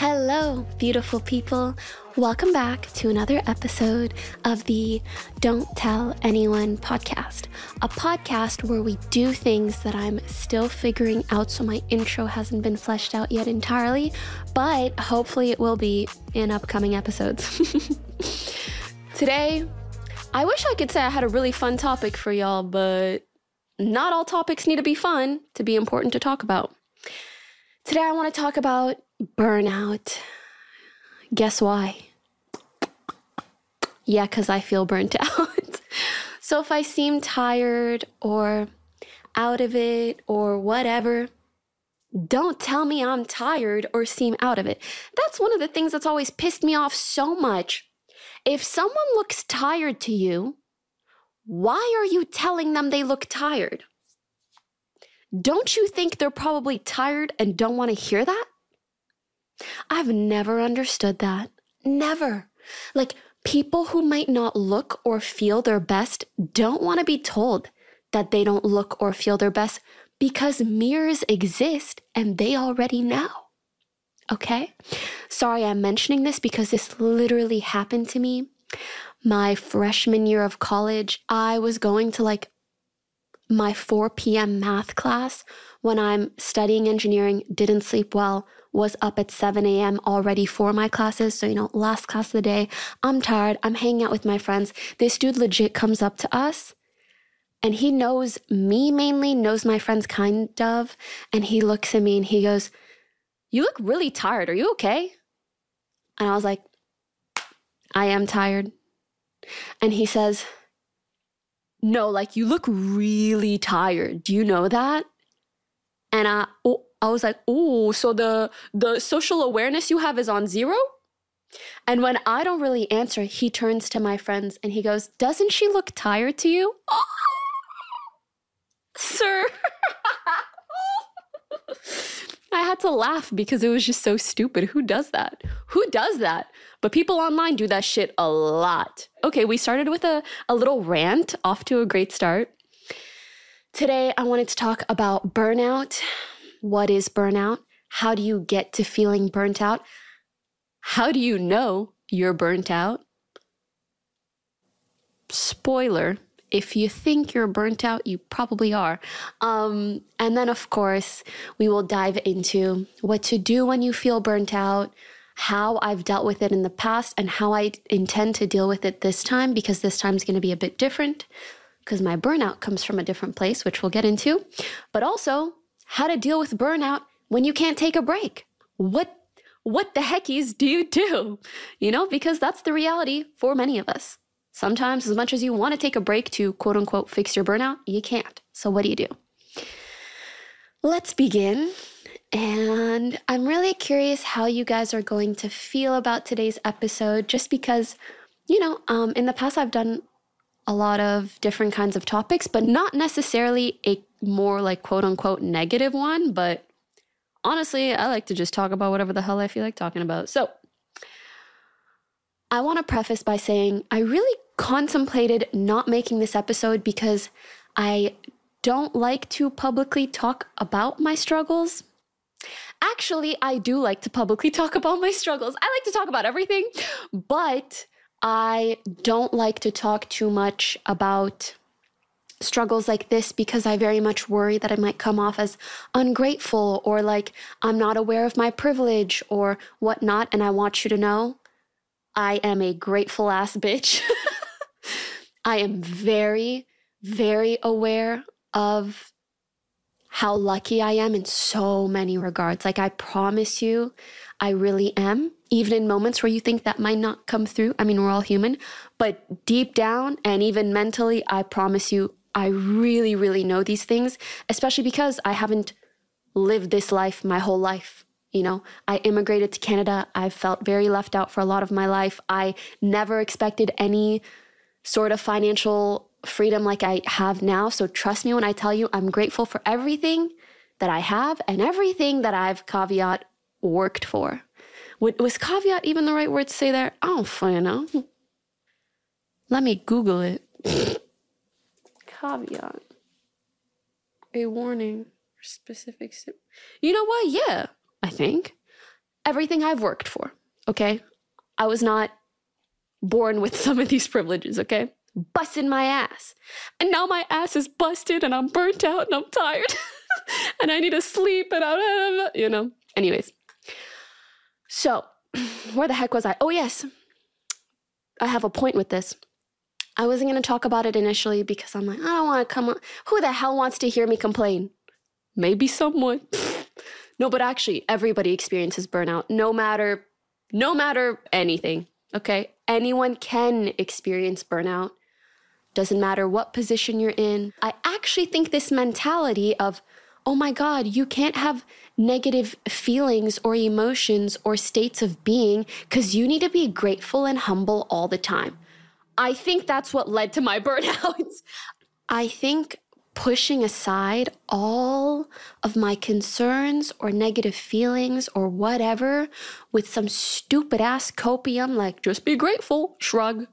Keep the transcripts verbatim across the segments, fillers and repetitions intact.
Hello, beautiful people. Welcome back to another episode of the Don't Tell Anyone podcast, a podcast where we do things that I'm still figuring out, so my intro hasn't been fleshed out yet entirely, but hopefully it will be in upcoming episodes. Today, I wish I could say I had a really fun topic for y'all, but not all topics need to be fun to be important to talk about. Today, I want to talk about burnout. Guess why? Yeah, because I feel burnt out. So if I seem tired or out of it or whatever, don't tell me I'm tired or seem out of it. That's one of the things that's always pissed me off so much. If someone looks tired to you, why are you telling them they look tired? Don't you think they're probably tired and don't want to hear that? I've never understood that. Never. Like, people who might not look or feel their best don't want to be told that they don't look or feel their best because mirrors exist and they already know. Okay? Sorry, I'm mentioning this because this literally happened to me. My freshman year of college, I was going to like my four p.m. math class when I'm studying engineering, didn't sleep well, was up at seven a.m. already for my classes. So, you know, last class of the day, I'm tired, I'm hanging out with my friends. This dude legit comes up to us and he knows me mainly, knows my friends kind of, and he looks at me and he goes, "You look really tired. Are you okay?" And I was like, "I am tired." And he says, "No, like you look really tired. Do you know that?" And I, oh, I was like, "Oh, so the the social awareness you have is on zero?" And when I don't really answer, he turns to my friends and he goes, "Doesn't she look tired to you?" Oh, sir. I had to laugh because it was just so stupid. Who does that? Who does that? But people online do that shit a lot. Okay, we started with a, a little rant, off to a great start. Today, I wanted to talk about burnout. What is burnout? How do you get to feeling burnt out? How do you know you're burnt out? Spoiler, if you think you're burnt out, you probably are. Um, and then, of course, we will dive into what to do when you feel burnt out, how I've dealt with it in the past, and how I intend to deal with it this time, because this time's going to be a bit different, because my burnout comes from a different place, which we'll get into. But also, how to deal with burnout when you can't take a break. What, what the heckies do you do? You know, because that's the reality for many of us. Sometimes, as much as you want to take a break to quote unquote fix your burnout, you can't. So what do you do? Let's begin. And I'm really curious how you guys are going to feel about today's episode, just because, you know, um, in the past I've done a lot of different kinds of topics, but not necessarily a more like quote unquote negative one. But honestly, I like to just talk about whatever the hell I feel like talking about. So I want to preface by saying I really contemplated not making this episode because I don't like to publicly talk about my struggles. Actually, I do like to publicly talk about my struggles. I like to talk about everything, but I don't like to talk too much about struggles like this because I very much worry that I might come off as ungrateful or like I'm not aware of my privilege or whatnot. And I want you to know I am a grateful ass bitch. I am very, very aware of how lucky I am in so many regards. Like, I promise you, I really am. Even in moments where you think that might not come through. I mean, we're all human. But deep down and even mentally, I promise you, I really, really know these things, especially because I haven't lived this life my whole life. You know, I immigrated to Canada. I felt very left out for a lot of my life. I never expected any sort of financial freedom like I have now. So trust me when I tell you, I'm grateful for everything that I have and everything that I've caveat worked for. Was caveat even the right word to say there? I don't fucking know. Let me Google it. Caveat. A warning for specific... You know what? Yeah, I think. everything I've worked for, okay? I was not born with some of these privileges, okay? Busting my ass. And now my ass is busted and I'm burnt out and I'm tired and I need to sleep and I'm, you know. Anyways. So, where the heck was I? Oh, yes. I have a point with this. I wasn't going to talk about it initially because I'm like, I don't want to come on. Who the hell wants to hear me complain? Maybe someone. No, but actually, everybody experiences burnout, no matter, no matter anything, okay? Anyone can experience burnout. Doesn't matter what position you're in. I actually think this mentality of, oh my God, you can't have negative feelings or emotions or states of being because you need to be grateful and humble all the time. I think that's what led to my burnout. I think pushing aside all of my concerns or negative feelings or whatever with some stupid ass copium like just be grateful, shrug,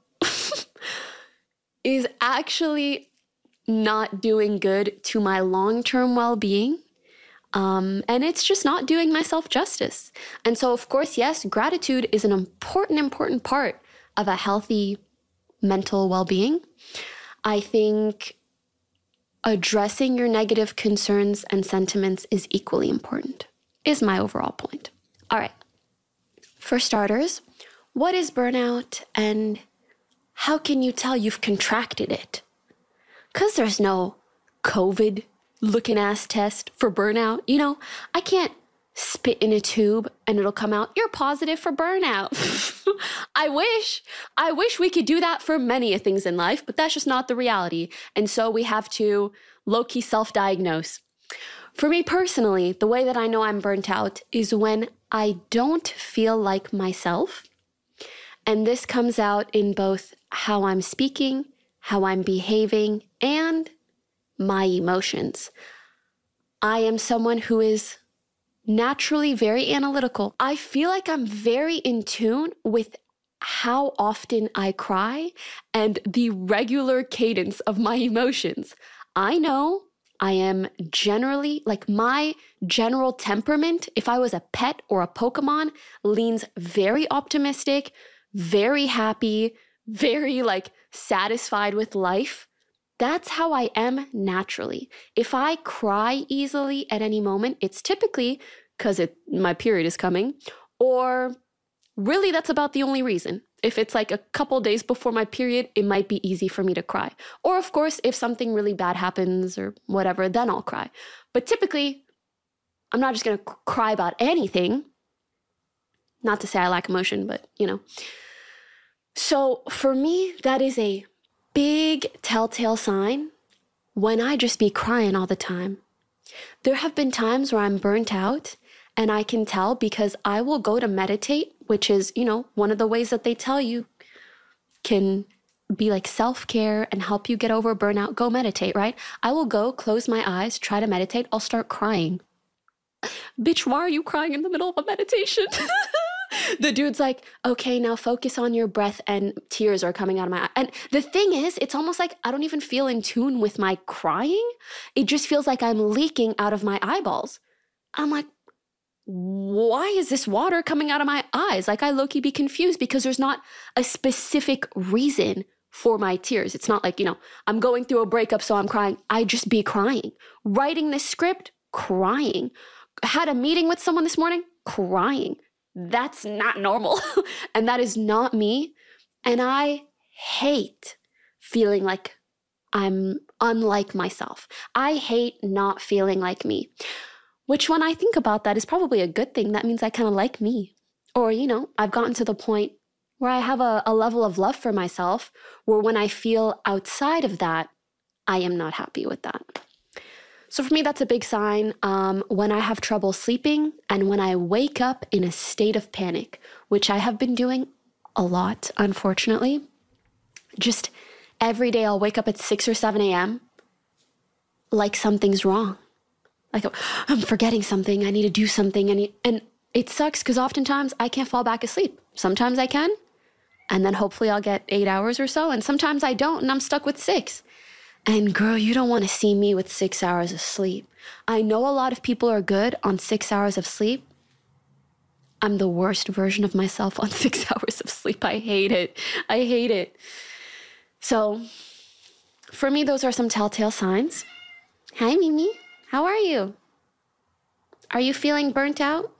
is actually not doing good to my long-term well-being. Um, and it's just not doing myself justice. And so, of course, yes, gratitude is an important, important part of a healthy mental well-being. I think addressing your negative concerns and sentiments is equally important, is my overall point. All right. For starters, what is burnout and how can you tell you've contracted it? Because there's no COVID looking ass test for burnout. You know, I can't spit in a tube and it'll come out, you're positive for burnout. I wish, I wish we could do that for many things in life, but that's just not the reality. And so we have to low-key self-diagnose. For me personally, the way that I know I'm burnt out is when I don't feel like myself. And this comes out in both how I'm speaking, how I'm behaving, and my emotions. I am someone who is naturally very analytical. I feel like I'm very in tune with how often I cry and the regular cadence of my emotions. I know I am generally, like my general temperament, if I was a pet or a Pokemon, leans very optimistic, very happy, very like satisfied with life. That's how I am naturally. If I cry easily at any moment, it's typically because it my period is coming, or really that's about the only reason. If it's like a couple days before my period, it might be easy for me to cry. Or of course, if something really bad happens or whatever, then I'll cry. But typically, I'm not just going to cry about anything. Not to say I lack emotion, but you know. So for me, that is a big telltale sign when I just be crying all the time. There have been times where I'm burnt out and I can tell because I will go to meditate, which is, you know, one of the ways that they tell you can be like self-care and help you get over burnout. Go meditate, right? I will go close my eyes, try to meditate. I'll start crying. Bitch, why are you crying in the middle of a meditation? The dude's like, okay, now focus on your breath, and tears are coming out of my eye. And the thing is, it's almost like I don't even feel in tune with my crying. It just feels like I'm leaking out of my eyeballs. I'm like, why is this water coming out of my eyes? Like I low-key be confused because there's not a specific reason for my tears. It's not like, you know, I'm going through a breakup, so I'm crying. I just be crying. Writing this script, crying. Had a meeting with someone this morning, crying. That's not normal. And that is not me. And I hate feeling like I'm unlike myself. I hate not feeling like me, which when I think about that is probably a good thing. That means I kind of like me. Or, you know, I've gotten to the point where I have a, a level of love for myself where when I feel outside of that, I am not happy with that. So for me, that's a big sign um, when I have trouble sleeping and when I wake up in a state of panic, which I have been doing a lot, unfortunately. Just every day I'll wake up at six or seven a.m. like something's wrong. Like I'm forgetting something. I need to do something. I need, and it sucks because oftentimes I can't fall back asleep. Sometimes I can, and then hopefully I'll get eight hours or so. And sometimes I don't, and I'm stuck with six. And girl, you don't want to see me with six hours of sleep. I know a lot of people are good on six hours of sleep. I'm the worst version of myself on six hours of sleep. I hate it. I hate it. So for me, those are some telltale signs. Hi, Mimi. How are you? Are you feeling burnt out?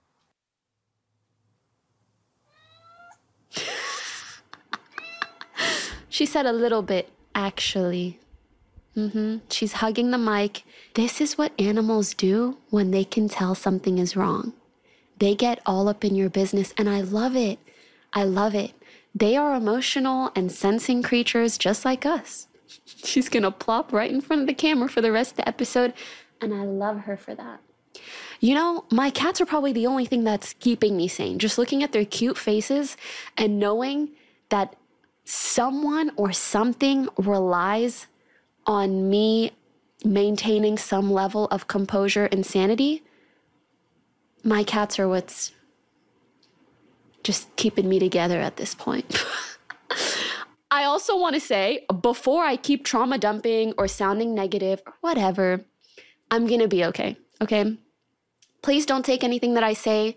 She said a little bit, actually. Mm-hmm. She's hugging the mic. This is what animals do when they can tell something is wrong. They get all up in your business, and I love it. I love it. They are emotional and sensing creatures just like us. She's gonna plop right in front of the camera for the rest of the episode, and I love her for that. You know, my cats are probably the only thing that's keeping me sane. Just looking at their cute faces and knowing that someone or something relies on me maintaining some level of composure and sanity. My cats are what's just keeping me together at this point. I also want to say, before I keep trauma dumping or sounding negative or whatever, I'm going to be okay, okay? Please don't take anything that I say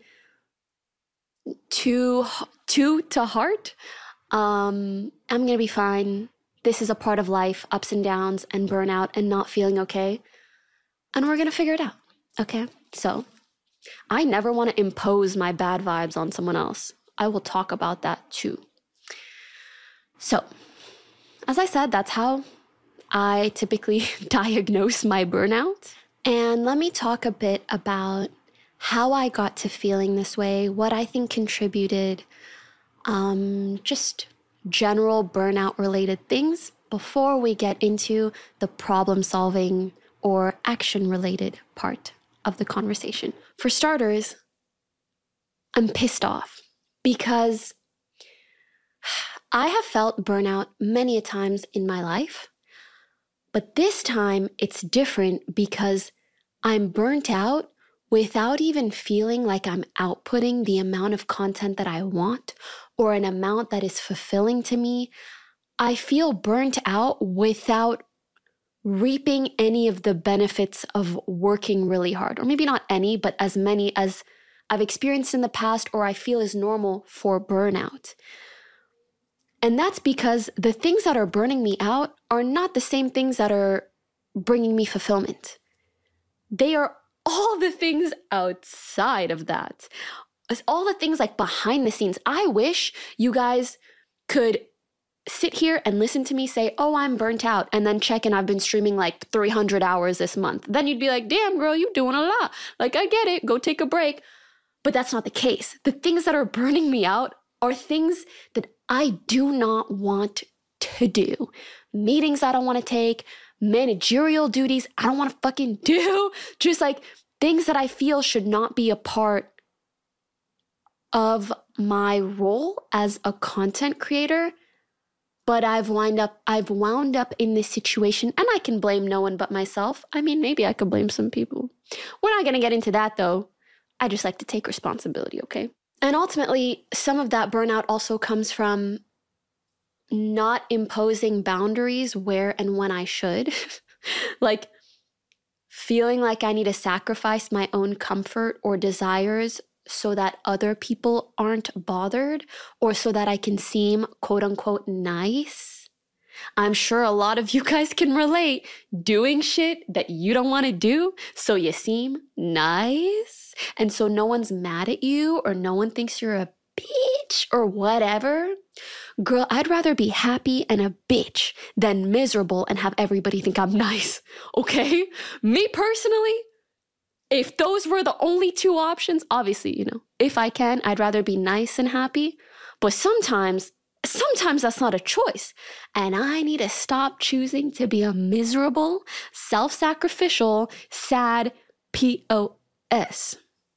too, too to heart. Um, I'm going to be fine. This is a part of life, ups and downs and burnout and not feeling okay. And we're going to figure it out, okay? So I never want to impose my bad vibes on someone else. I will talk about that too. So, as I said, that's how I typically diagnose my burnout. And let me talk a bit about how I got to feeling this way, what I think contributed, um, just general burnout related things before we get into the problem solving or action related part of the conversation. For starters, I'm pissed off because I have felt burnout many a times in my life, but this time it's different because I'm burnt out without even feeling like I'm outputting the amount of content that I want or an amount that is fulfilling to me. I feel burnt out without reaping any of the benefits of working really hard, or maybe not any, but as many as I've experienced in the past or I feel is normal for burnout. And that's because the things that are burning me out are not the same things that are bringing me fulfillment. They are all the things outside of that. It's all the things like behind the scenes. I wish you guys could sit here and listen to me say, oh, I'm burnt out, and then check and I've been streaming like three hundred hours this month. Then you'd be like, damn, girl, you doing a lot. Like, I get it. Go take a break. But that's not the case. The things that are burning me out are things that I do not want to do. Meetings I don't want to take, managerial duties I don't want to fucking do. Just like things that I feel should not be a part of my role as a content creator. But I've wind up, I've wound up in this situation, and I can blame no one but myself. I mean, maybe I could blame some people. We're not going to get into that though. I just like to take responsibility, okay? And ultimately, some of that burnout also comes from not imposing boundaries where and when I should. Like feeling like I need to sacrifice my own comfort or desires so that other people aren't bothered, or so that I can seem quote unquote nice. I'm sure a lot of you guys can relate. Doing shit that you don't want to do so you seem nice, and so no one's mad at you or no one thinks you're a bitch or whatever. Girl, I'd rather be happy and a bitch than miserable and have everybody think I'm nice, okay? Me personally, if those were the only two options, obviously, you know, if I can, I'd rather be nice and happy. But sometimes, sometimes that's not a choice. And I need to stop choosing to be a miserable, self-sacrificial, sad P O S.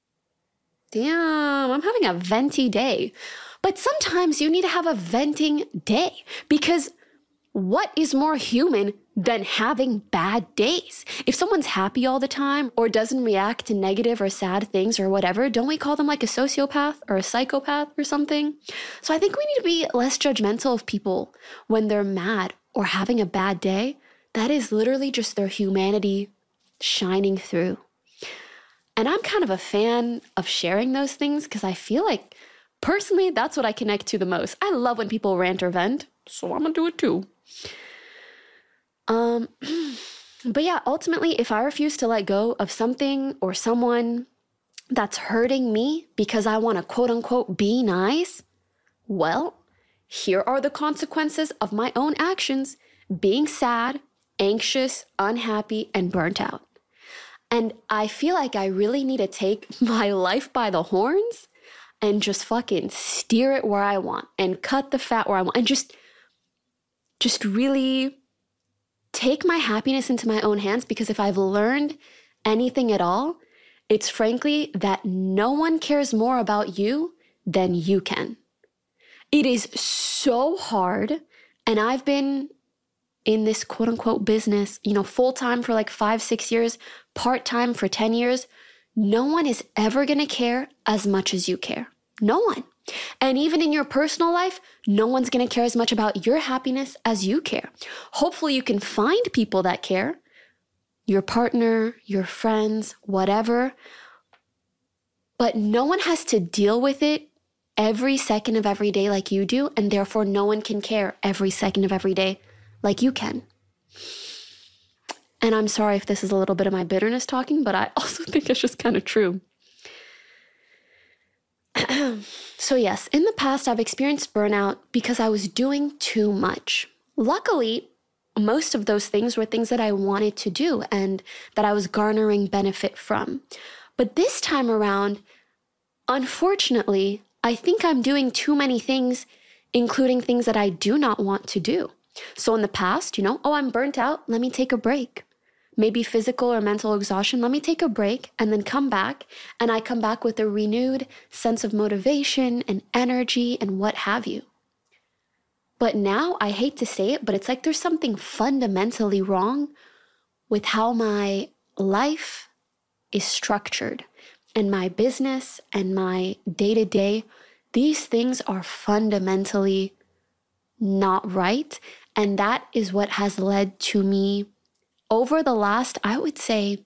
Damn, I'm having a venti day. But sometimes you need to have a venting day, because what is more human than having bad days? If someone's happy all the time or doesn't react to negative or sad things or whatever, don't we call them like a sociopath or a psychopath or something? So I think we need to be less judgmental of people when they're mad or having a bad day. That is literally just their humanity shining through. And I'm kind of a fan of sharing those things because I feel like personally, that's what I connect to the most. I love when people rant or vent, so I'm gonna do it too. Um, but yeah, ultimately, if I refuse to let go of something or someone that's hurting me because I want to quote unquote be nice, well, here are the consequences of my own actions: being sad, anxious, unhappy, and burnt out. And I feel like I really need to take my life by the horns and just fucking steer it where I want and cut the fat where I want and just, just really take my happiness into my own hands. Because if I've learned anything at all, it's frankly that no one cares more about you than you can. It is so hard. And I've been in this quote unquote business, you know, full time for like five, six years, part time for ten years. No one is ever going to care as much as you care. No one. And even in your personal life, no one's going to care as much about your happiness as you care. Hopefully you can find people that care, your partner, your friends, whatever. But no one has to deal with it every second of every day like you do. And therefore no one can care every second of every day like you can. And I'm sorry if this is a little bit of my bitterness talking, but I also think it's just kind of true. So yes, in the past, I've experienced burnout because I was doing too much. Luckily, most of those things were things that I wanted to do and that I was garnering benefit from. But this time around, unfortunately, I think I'm doing too many things, including things that I do not want to do. So in the past, you know, oh, I'm burnt out. Let me take a break. Maybe physical or mental exhaustion. Let me take a break and then come back. And I come back with a renewed sense of motivation and energy and what have you. But now, I hate to say it, but it's like there's something fundamentally wrong with how my life is structured and my business and my day-to-day. These things are fundamentally not right. And that is what has led to me over the last, I would say,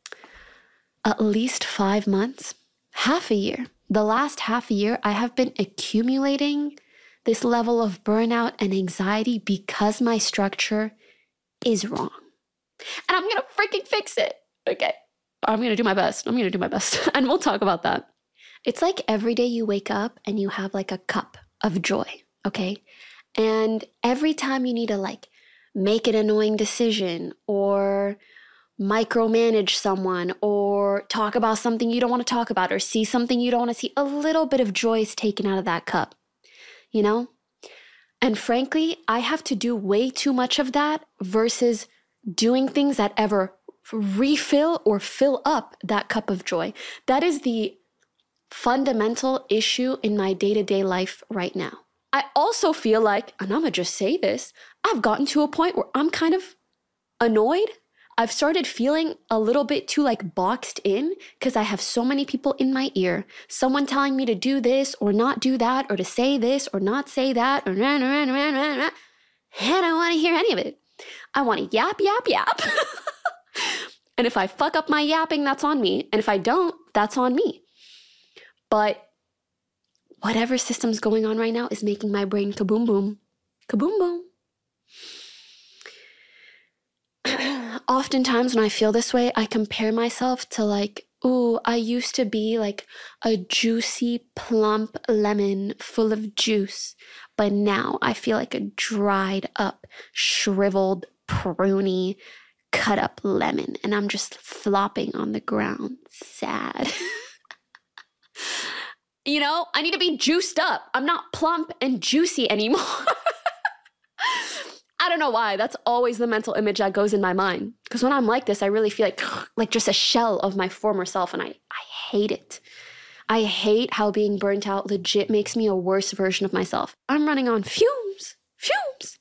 at least five months, half a year. The last half a year, I have been accumulating this level of burnout and anxiety because my structure is wrong. And I'm going to freaking fix it. Okay. I'm going to do my best. I'm going to do my best. And we'll talk about that. It's like every day you wake up and you have like a cup of joy. Okay. And every time you need to like make an annoying decision or micromanage someone or talk about something you don't want to talk about or see something you don't want to see, a little bit of joy is taken out of that cup, you know? And frankly, I have to do way too much of that versus doing things that ever refill or fill up that cup of joy. That is the fundamental issue in my day-to-day life right now. I also feel like, and I'm going to just say this, I've gotten to a point where I'm kind of annoyed. I've started feeling a little bit too like boxed in because I have so many people in my ear. Someone telling me to do this or not do that or to say this or not say that or rah, rah, rah, rah, rah, rah. I don't want to hear any of it. I want to yap, yap, yap. And if I fuck up my yapping, that's on me. And if I don't, that's on me. But whatever system's going on right now is making my brain kaboom boom. Kaboom boom. Oftentimes when I feel this way, I compare myself to like, ooh, I used to be like a juicy, plump lemon full of juice. But now I feel like a dried up, shriveled, pruny, cut up lemon. And I'm just flopping on the ground, sad. You know, I need to be juiced up. I'm not plump and juicy anymore. I don't know why. That's always the mental image that goes in my mind. Because when I'm like this, I really feel like, like just a shell of my former self. And I, I hate it. I hate how being burnt out legit makes me a worse version of myself. I'm running on fumes, fumes.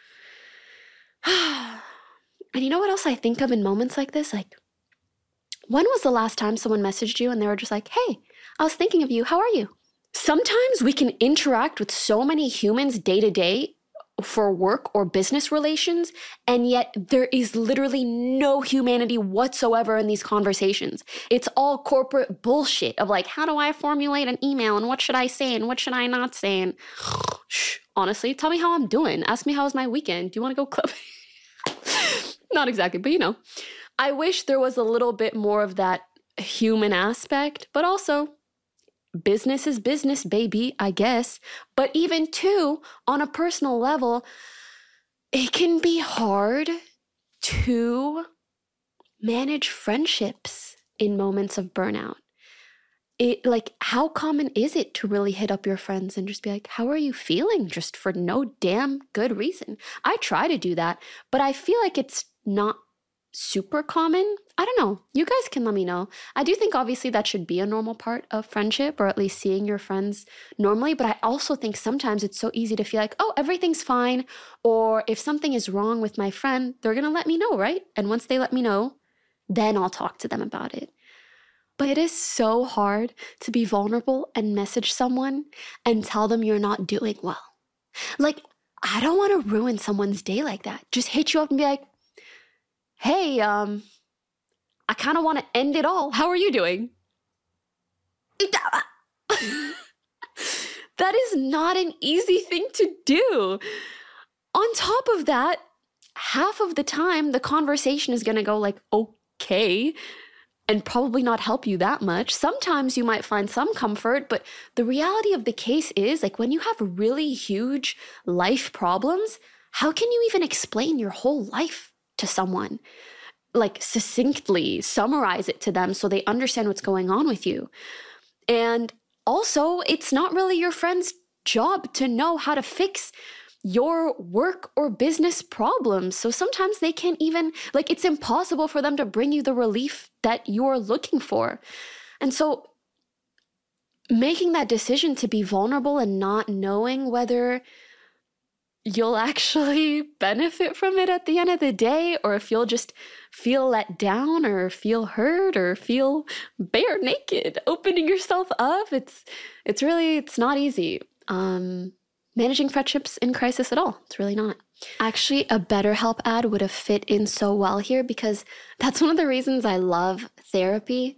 And you know what else I think of in moments like this? Like, when was the last time someone messaged you and they were just like, hey, I was thinking of you. How are you? Sometimes we can interact with so many humans day to day for work or business relations, and yet there is literally no humanity whatsoever in these conversations. It's all corporate bullshit of like, how do I formulate an email and what should I say and what should I not say? And honestly, tell me how I'm doing. Ask me how was my weekend. Do you want to go clubbing? Not exactly, but you know. I wish there was a little bit more of that human aspect, but also business is business, baby, I guess. But even too, on a personal level, it can be hard to manage friendships in moments of burnout. It like, how common is it to really hit up your friends and just be like, how are you feeling? Just for no damn good reason. I try to do that, but I feel like it's not super common. I don't know. You guys can let me know. I do think obviously that should be a normal part of friendship, or at least seeing your friends normally. But I also think sometimes it's so easy to feel like, oh, everything's fine. Or if something is wrong with my friend, they're going to let me know, right? And once they let me know, then I'll talk to them about it. But it is so hard to be vulnerable and message someone and tell them you're not doing well. Like, I don't want to ruin someone's day like that. Just hit you up and be like, hey, um, I kind of want to end it all. How are you doing? That is not an easy thing to do. On top of that, half of the time, the conversation is going to go like, okay, and probably not help you that much. Sometimes you might find some comfort, but the reality of the case is, like, when you have really huge life problems, how can you even explain your whole life to someone? Like, succinctly summarize it to them so they understand what's going on with you. And also, it's not really your friend's job to know how to fix your work or business problems. So sometimes they can't even, like, it's impossible for them to bring you the relief that you're looking for. And so making that decision to be vulnerable and not knowing whether you'll actually benefit from it at the end of the day, or if you'll just feel let down or feel hurt or feel bare naked, opening yourself up, it's it's really, it's not easy. Um, managing friendships in crisis at all. It's really not. Actually, a BetterHelp ad would have fit in so well here, because that's one of the reasons I love therapy.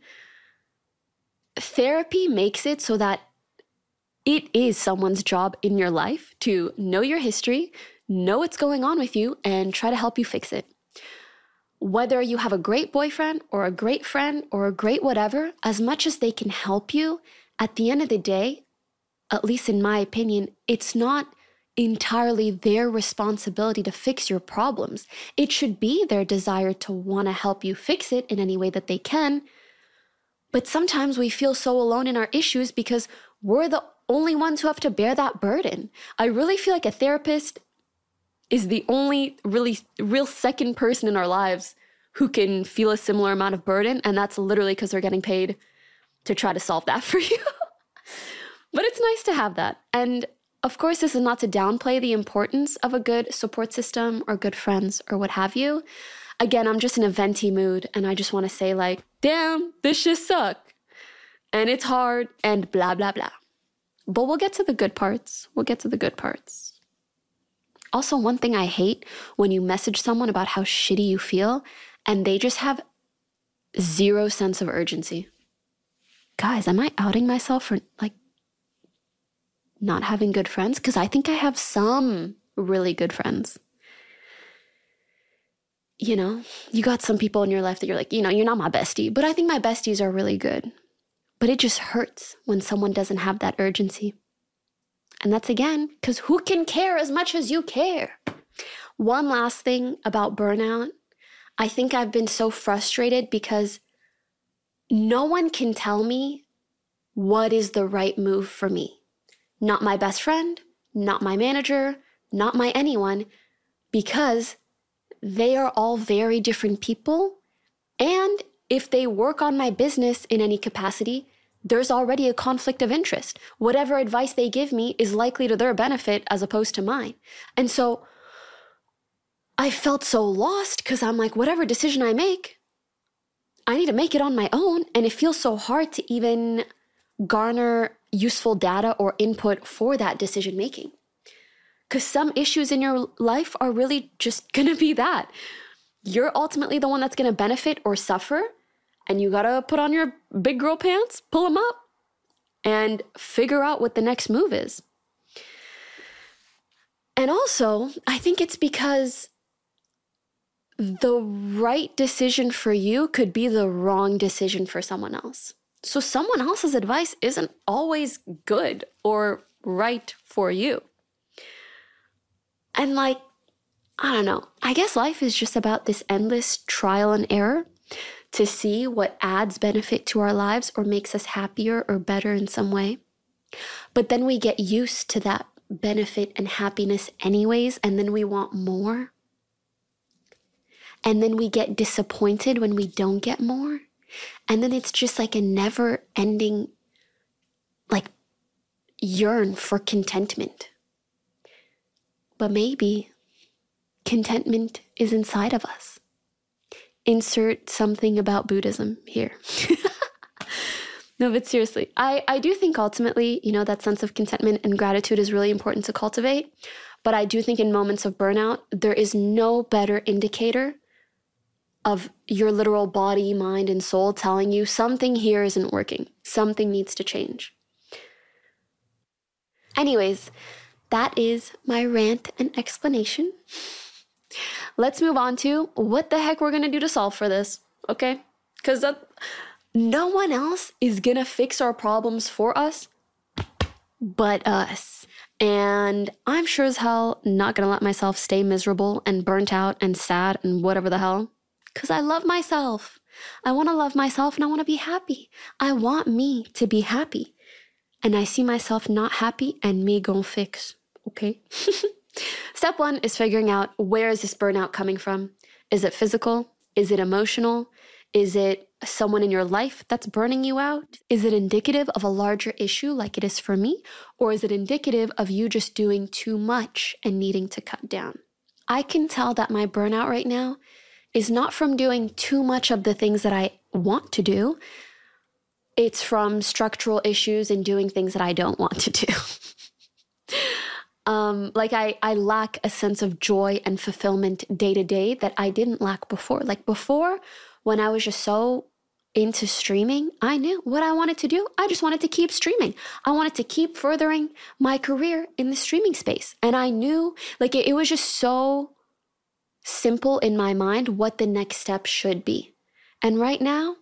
Therapy makes it so that it is someone's job in your life to know your history, know what's going on with you, and try to help you fix it. Whether you have a great boyfriend or a great friend or a great whatever, as much as they can help you, at the end of the day, at least in my opinion, it's not entirely their responsibility to fix your problems. It should be their desire to want to help you fix it in any way that they can. But sometimes we feel so alone in our issues because we're the only ones who have to bear that burden. I really feel like a therapist is the only really real second person in our lives who can feel a similar amount of burden, and that's literally because they're getting paid to try to solve that for you. But it's nice to have that. And of course, this is not to downplay the importance of a good support system or good friends or what have you. Again, I'm just in a venti mood, and I just want to say, like, damn, this shit suck. And it's hard and blah, blah, blah. But we'll get to the good parts. We'll get to the good parts. Also, one thing I hate when you message someone about how shitty you feel and they just have zero sense of urgency. Guys, am I outing myself for, like, not having good friends? Because I think I have some really good friends. You know, you got some people in your life that you're like, you know, you're not my bestie, but I think my besties are really good. But it just hurts when someone doesn't have that urgency. And that's, again, because who can care as much as you care? One last thing about burnout. I think I've been so frustrated because no one can tell me what is the right move for me. Not my best friend, not my manager, not my anyone, because they are all very different people. And if they work on my business in any capacity, there's already a conflict of interest. Whatever advice they give me is likely to their benefit as opposed to mine. And so I felt so lost because I'm like, whatever decision I make, I need to make it on my own. And it feels so hard to even garner useful data or input for that decision making. Because some issues in your life are really just going to be that. You're ultimately the one that's going to benefit or suffer. And you got to put on your big girl pants, pull them up, and figure out what the next move is. And also, I think it's because the right decision for you could be the wrong decision for someone else. So someone else's advice isn't always good or right for you. And like, I don't know, I guess life is just about this endless trial and error to see what adds benefit to our lives or makes us happier or better in some way. But then we get used to that benefit and happiness anyways, and then we want more. And then we get disappointed when we don't get more. And then it's just like a never-ending, like, yearn for contentment. But maybe contentment is inside of us. Insert something about Buddhism here. No, but seriously, I, I do think ultimately, you know, that sense of contentment and gratitude is really important to cultivate. But I do think in moments of burnout, there is no better indicator of your literal body, mind, and soul telling you something here isn't working. Something needs to change. Anyways, that is my rant and explanation. Let's move on to what the heck we're going to do to solve for this, okay? Because no one else is going to fix our problems for us but us. And I'm sure as hell not going to let myself stay miserable and burnt out and sad and whatever the hell. Because I love myself. I want to love myself and I want to be happy. I want me to be happy. And I see myself not happy and me gon' fix, okay? Step one is figuring out, where is this burnout coming from? Is it physical? Is it emotional? Is it someone in your life that's burning you out? Is it indicative of a larger issue like it is for me? Or is it indicative of you just doing too much and needing to cut down? I can tell that my burnout right now is not from doing too much of the things that I want to do. It's from structural issues and doing things that I don't want to do. um, like I, I lack a sense of joy and fulfillment day to day that I didn't lack before. Like before, when I was just so into streaming, I knew what I wanted to do. I just wanted to keep streaming. I wanted to keep furthering my career in the streaming space. And I knew, like, it, it was just so simple in my mind what the next step should be. And right now,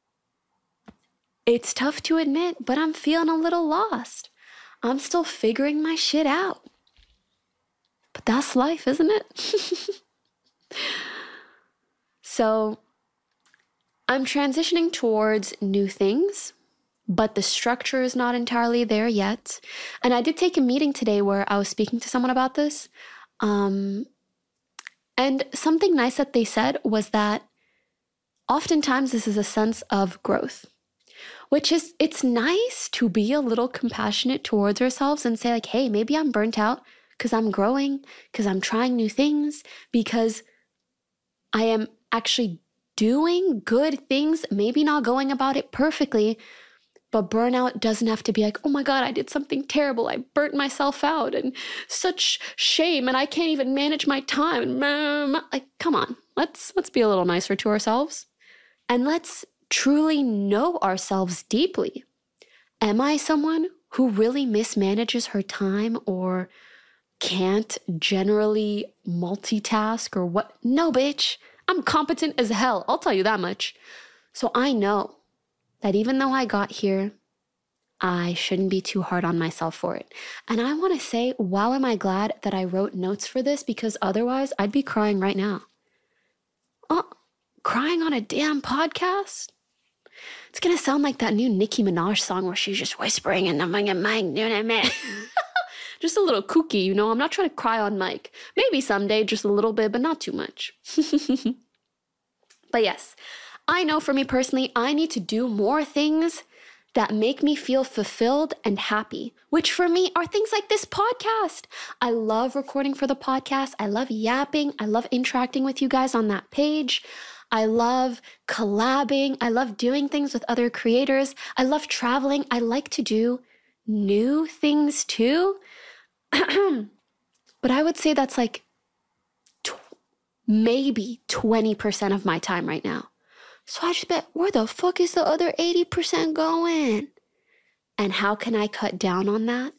it's tough to admit, but I'm feeling a little lost. I'm still figuring my shit out. But that's life, isn't it? So I'm transitioning towards new things, but the structure is not entirely there yet. And I did take a meeting today where I was speaking to someone about this. Um, and something nice that they said was that oftentimes this is a sense of growth, which is, it's nice to be a little compassionate towards ourselves and say like, hey, maybe I'm burnt out because I'm growing, because I'm trying new things, because I am actually doing good things, maybe not going about it perfectly, but burnout doesn't have to be like, oh my God, I did something terrible. I burnt myself out and such shame and I can't even manage my time. Like, come on, let's let's be a little nicer to ourselves and let's truly know ourselves deeply. Am I someone who really mismanages her time or can't generally multitask or what? No, bitch. I'm competent as hell, I'll tell you that much. So I know that even though I got here, I shouldn't be too hard on myself for it. And I want to say, wow, am I glad that I wrote notes for this, because otherwise I'd be crying right now. Oh, crying on a damn podcast? It's going to sound like that new Nicki Minaj song where she's just whispering in the mic, doing it, man. Just a little kooky, you know? I'm not trying to cry on mic. Maybe someday, just a little bit, but not too much. But yes, I know for me personally, I need to do more things that make me feel fulfilled and happy, which for me are things like this podcast. I love recording for the podcast. I love yapping. I love interacting with you guys on that page. I love collabing. I love doing things with other creators. I love traveling. I like to do new things too. But I would say that's like tw- maybe twenty percent of my time right now. So I just bet, where the fuck is the other eighty percent going? And how can I cut down on that?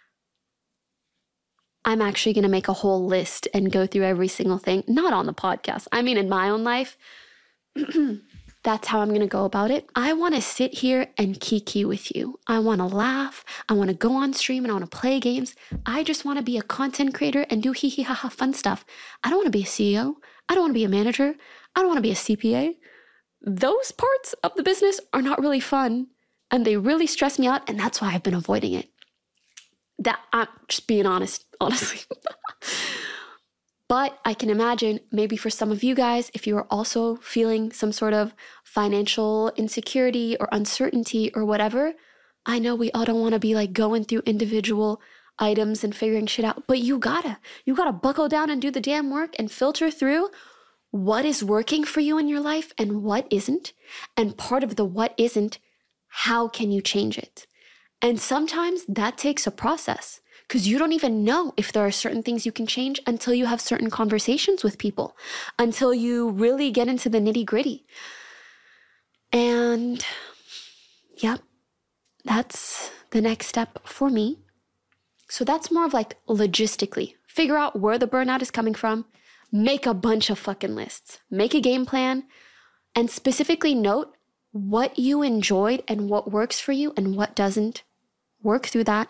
I'm actually going to make a whole list and go through every single thing. Not on the podcast. I mean, in my own life. That's how I'm going to go about it. I want to sit here and kiki with you. I want to laugh. I want to go on stream and I want to play games. I just want to be a content creator and do hee hee ha ha fun stuff. I don't want to be a C E O. I don't want to be a manager. I don't want to be a C P A. Those parts of the business are not really fun and they really stress me out, and that's why I've been avoiding it. That I'm just being honest, honestly. But I can imagine maybe for some of you guys, if you are also feeling some sort of financial insecurity or uncertainty or whatever, I know we all don't want to be like going through individual items and figuring shit out, but you gotta, you gotta buckle down and do the damn work and filter through what is working for you in your life and what isn't. And part of the what isn't, how can you change it? And sometimes that takes a process. Because you don't even know if there are certain things you can change until you have certain conversations with people, until you really get into the nitty gritty. And yep, that's the next step for me. So that's more of like logistically, figure out where the burnout is coming from, make a bunch of fucking lists, make a game plan, and specifically note what you enjoyed and what works for you and what doesn't. Work through that.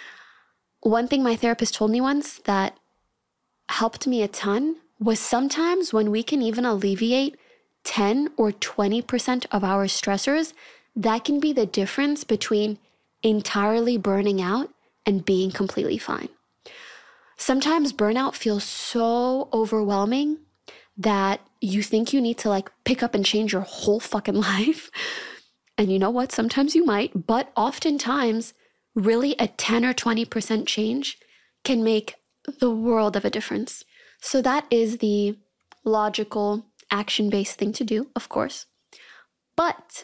One thing my therapist told me once that helped me a ton was sometimes when we can even alleviate ten or twenty percent of our stressors, that can be the difference between entirely burning out and being completely fine. Sometimes burnout feels so overwhelming that you think you need to like pick up and change your whole fucking life. And you know what? Sometimes you might, but oftentimes really a ten or twenty percent change can make the world of a difference. So that is the logical, action-based thing to do, of course. But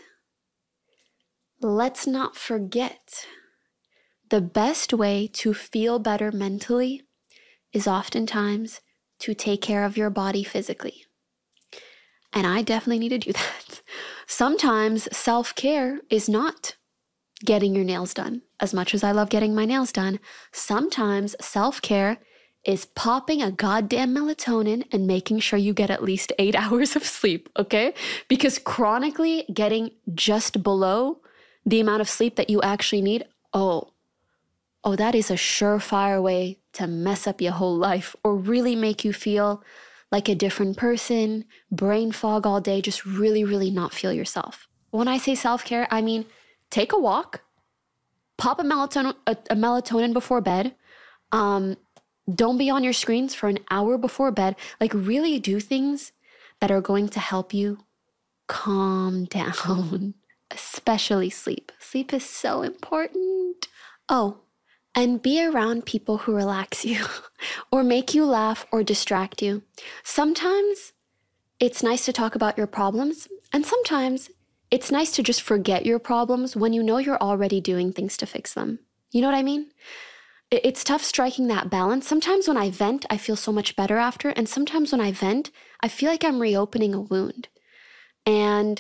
let's not forget, the best way to feel better mentally is oftentimes to take care of your body physically. And I definitely need to do that. Sometimes self-care is not getting your nails done. As much as I love getting my nails done, sometimes self-care is popping a goddamn melatonin and making sure you get at least eight hours of sleep, okay? Because chronically getting just below the amount of sleep that you actually need, oh, oh, that is a surefire way to mess up your whole life or really make you feel like a different person, brain fog all day, just really, really not feel yourself. When I say self-care, I mean take a walk, pop a melatonin, a, a melatonin before bed. Um, don't be on your screens for an hour before bed. Like really do things that are going to help you calm down, especially sleep. Sleep is so important. Oh, and be around people who relax you or make you laugh or distract you. Sometimes it's nice to talk about your problems, and sometimes it's nice to just forget your problems when you know you're already doing things to fix them. You know what I mean? It's tough striking that balance. Sometimes when I vent, I feel so much better after. And sometimes when I vent, I feel like I'm reopening a wound. And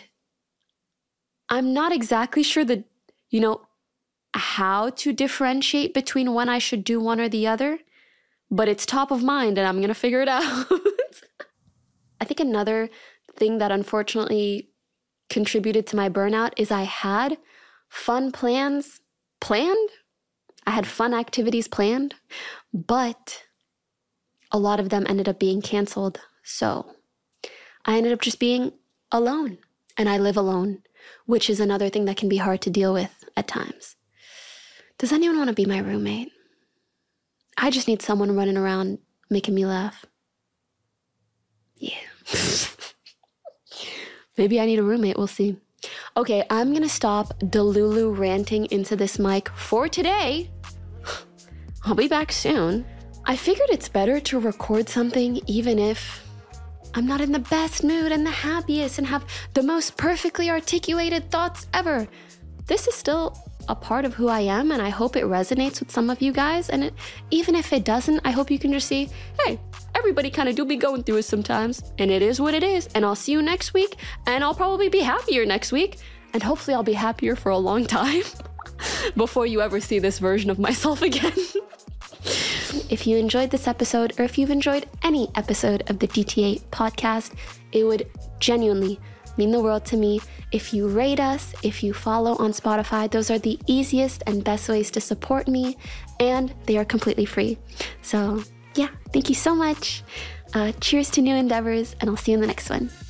I'm not exactly sure that, you know, how to differentiate between when I should do one or the other, but it's top of mind and I'm going to figure it out. I think another thing that unfortunately contributed to my burnout is I had fun plans planned. I had fun activities planned, but a lot of them ended up being canceled. So I ended up just being alone, and I live alone, which is another thing that can be hard to deal with at times. Does anyone want to be my roommate? I just need someone running around making me laugh. Yeah. Maybe I need a roommate. We'll see. Okay, I'm going to stop Delulu ranting into this mic for today. I'll be back soon. I figured it's better to record something even if I'm not in the best mood and the happiest and have the most perfectly articulated thoughts ever. This is still a part of who I am, and I hope it resonates with some of you guys. And it, even if it doesn't, I hope you can just see, hey, everybody kind of do be going through it sometimes, and it is what it is. And I'll see you next week, and I'll probably be happier next week, and hopefully I'll be happier for a long time before you ever see this version of myself again. If you enjoyed this episode, or if you've enjoyed any episode of the D T A podcast, it would genuinely mean the world to me if you rate us, if you follow on Spotify. Those are the easiest and best ways to support me, and they are completely free. So yeah, thank you so much. Uh, cheers to new endeavors, and I'll see you in the next one.